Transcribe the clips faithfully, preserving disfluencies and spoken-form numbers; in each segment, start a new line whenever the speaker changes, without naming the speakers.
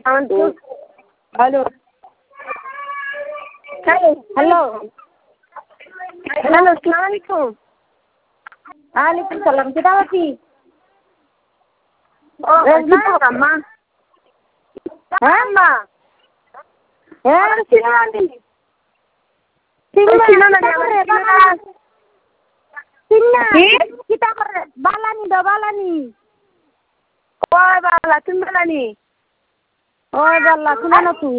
hello hello hello আসসালামু আলাইকুম ওয়ালাইকুম সালাম কেটা আছি ও আম্মা হ্যাঁ মা হ্যাঁ সিনানি সিনানি সিনানি কিটা করে বালানি দা বালানি ওই বালা তুমি বালানি ওই বালা শুনা না তুই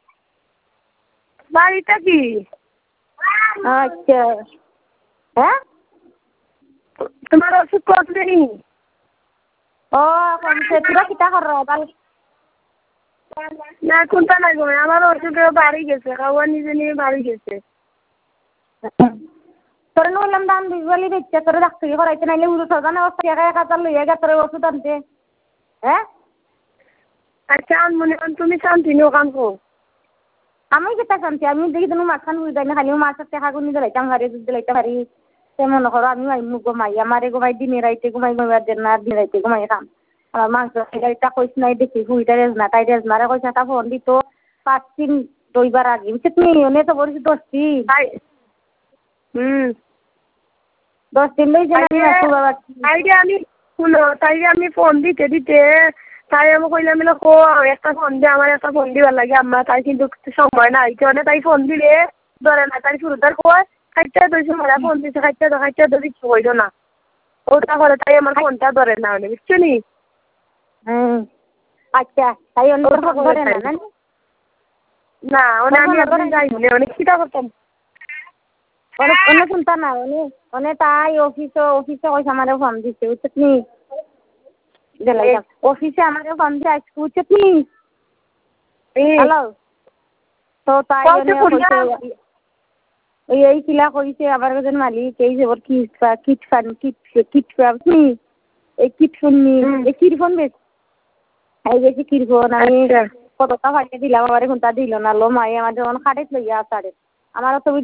বাড়িটা কি আচ্ছা হ্যাঁ তোমার ওষুধ কতদিন ও কমছে তোরা কিটা কর বাল না কোনটা নাই গো আমার ওষুধ বাড়ি গেছে খাওয়া নিজে নিয়ে বাড়ি গেছে তোর বললাম দাম দিস বলি দিচ্ছে তোর ডাক্তারি করাইতে নাইলে উড়ো সজানে অবস্থা একা একা চাল লইয়া গে তোর ওষুধ আনতে হ্যাঁ আচ্ছা মনে কর তুমি শান্তি নিও কাম কো আমি কেটা শান্তি আমি দেখি তুমি মাছখান বুঝ যাই না খালি মাছের টেকা গুনি দিলাইতাম হারি দুধ দিলাইতে পারি সে মনে করো আমি আইমু ঘুমাই আমারে ঘুমাই দিনে রাইতে ঘুমাই ঘুমাইবার দেন না দিনে রাইতে ঘুমাই খাম আমার মাংস গাড়িটা কইস নাই দেখি হুইটা রেজ না তাই রেজ মারে কইস একটা ফোন দিত পাঁচ দিন দইবার আগে তুমি এনে তো বলছি দশ দিন হুম দশ দিন লই যাই তাইরে আমি শুনো তাইরে আমি ফোন দিতে দিতে তাই আমি কইলাম মিলে কো একটা ফোন দিয়ে আমার একটা ফোন দিবার লাগে আম্মা তাই কিন্তু সময় নাই কেন তাই ফোন দিলে ধরে না তাই শুরু তার কয় খাইতে দুই সময় ফোন দিছে খাইতে তো খাইতে তো কিছু হইল না ওটা করে তাই আমার ফোনটা ধরে না মানে বুঝছো নি হুম আচ্ছা তাই অন্য ধরে না না না ওনে আমি এখন যাই মনে অনেক খিদা করতাম অনেক অনেক চিন্তা না অনেক অনেক তাই অফিসে অফিসে কইসা আমারে ফোন দিছে বুঝছো নি অফিসে আমারে ফোন দিয়ে আজকে বুঝছো নি হ্যালো তো তাই ওই এই কিলা কইছে আবার একজন মালিক এই যে ওর কিট কিট ফান কিট কিট নি এই কিট শুননি এই কিট ফোন বেশ এই যে কিট ফোন আমি কত টাকা দিলাম আমার এখন তা দিল না লো মাই আমার যখন খাটে লইয়া আসারে আমারও তো